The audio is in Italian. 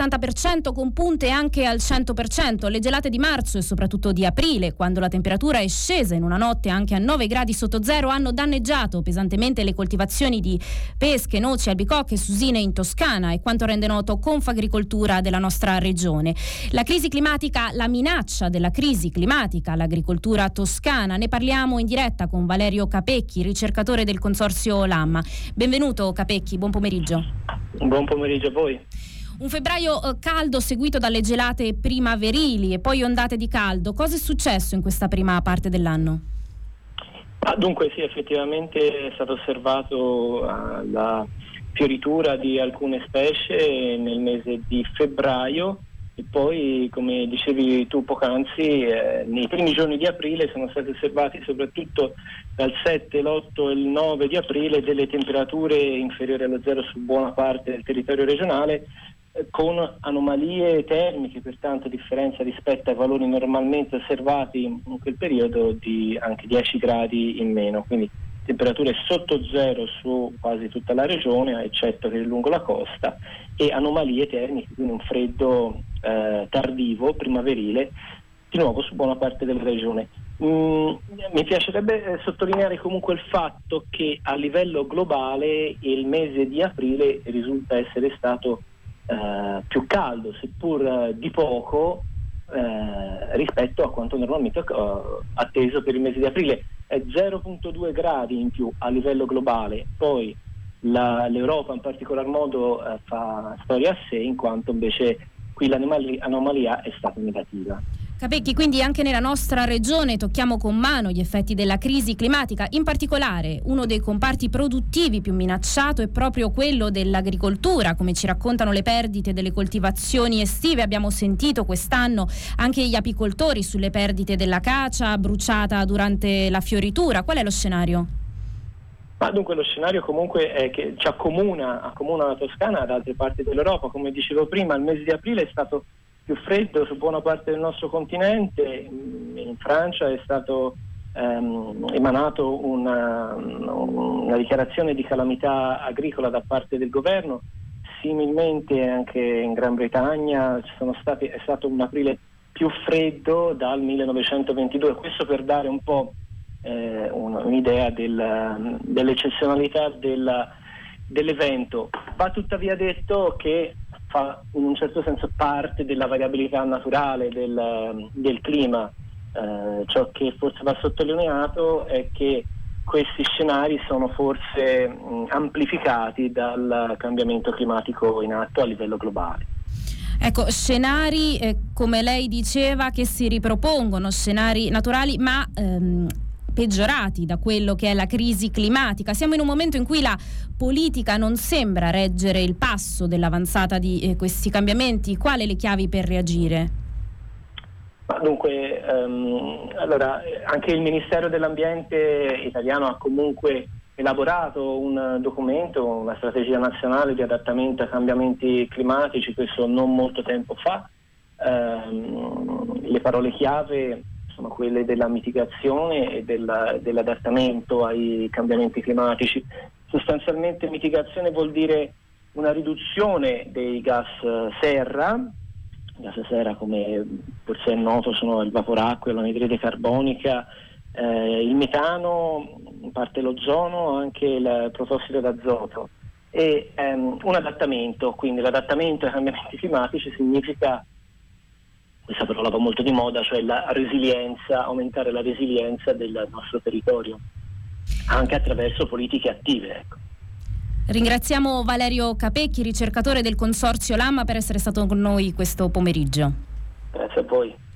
70% con punte anche al 100%. Le gelate di marzo e soprattutto di aprile, quando la temperatura è scesa in una notte anche a 9 gradi sotto zero, hanno danneggiato pesantemente le coltivazioni di pesche, noci, albicocche e susine in Toscana, e quanto rende noto Confagricoltura della nostra regione. La minaccia della crisi climatica all'agricoltura toscana. Ne parliamo in diretta con Valerio Capecchi, ricercatore del consorzio Lamma. Benvenuto Capecchi, buon pomeriggio. Buon pomeriggio a voi. Un febbraio caldo seguito dalle gelate primaverili e poi ondate di caldo. Cosa è successo in questa prima parte dell'anno? Dunque sì, effettivamente è stato osservato la fioritura di alcune specie nel mese di febbraio e poi, come dicevi tu poc'anzi, nei primi giorni di aprile sono stati osservati soprattutto dal 7, l'8 e il 9 di aprile delle temperature inferiori allo zero su buona parte del territorio regionale, con anomalie termiche, pertanto differenza rispetto ai valori normalmente osservati in quel periodo di anche 10 gradi in meno, quindi temperature sotto zero su quasi tutta la regione, eccetto che lungo la costa, e anomalie termiche, quindi un freddo tardivo, primaverile, di nuovo su buona parte della regione. Mi piacerebbe sottolineare comunque il fatto che a livello globale il mese di aprile risulta essere stato più caldo, seppur di poco, rispetto a quanto normalmente atteso per il mese di aprile. È 0,2 gradi in più a livello globale, poi l'Europa in particolar modo fa storia a sé, in quanto invece qui l'anomalia è stata negativa. Capecchi, quindi anche nella nostra regione tocchiamo con mano gli effetti della crisi climatica. In particolare uno dei comparti produttivi più minacciato è proprio quello dell'agricoltura, come ci raccontano le perdite delle coltivazioni estive. Abbiamo sentito quest'anno anche gli apicoltori sulle perdite della cacia bruciata durante la fioritura. Qual è lo scenario? Dunque lo scenario comunque è che ci accomuna la Toscana ad altre parti dell'Europa. Come dicevo prima, il mese di aprile è stato più freddo su buona parte del nostro continente. In Francia è stato emanato una dichiarazione di calamità agricola da parte del governo. Similmente anche in Gran Bretagna è stato un aprile più freddo dal 1922, questo per dare un po' un'idea dell'eccezionalità dell'evento. Va tuttavia detto che fa in un certo senso parte della variabilità naturale del clima. Ciò che forse va sottolineato è che questi scenari sono forse amplificati dal cambiamento climatico in atto a livello globale. Ecco, scenari, come lei diceva, che si ripropongono, scenari naturali, ma peggiorati da quello che è la crisi climatica. Siamo in un momento in cui la politica non sembra reggere il passo dell'avanzata di questi cambiamenti. Quali le chiavi per reagire? Dunque, allora, anche il Ministero dell'Ambiente italiano ha comunque elaborato un documento, una strategia nazionale di adattamento ai cambiamenti climatici, questo non molto tempo fa. Le parole chiave sono quelle della mitigazione e dell'adattamento ai cambiamenti climatici. Sostanzialmente mitigazione vuol dire una riduzione dei gas serra. I gas serra, come forse è noto, sono il vaporacqua, l'anidride carbonica, il metano, in parte l'ozono, anche il protossido d'azoto, e un adattamento. Quindi l'adattamento ai cambiamenti climatici significa, questa parola va molto di moda, cioè la resilienza, aumentare la resilienza del nostro territorio, anche attraverso politiche attive. Ecco. Ringraziamo Valerio Capecchi, ricercatore del consorzio Lamma, per essere stato con noi questo pomeriggio. Grazie a voi.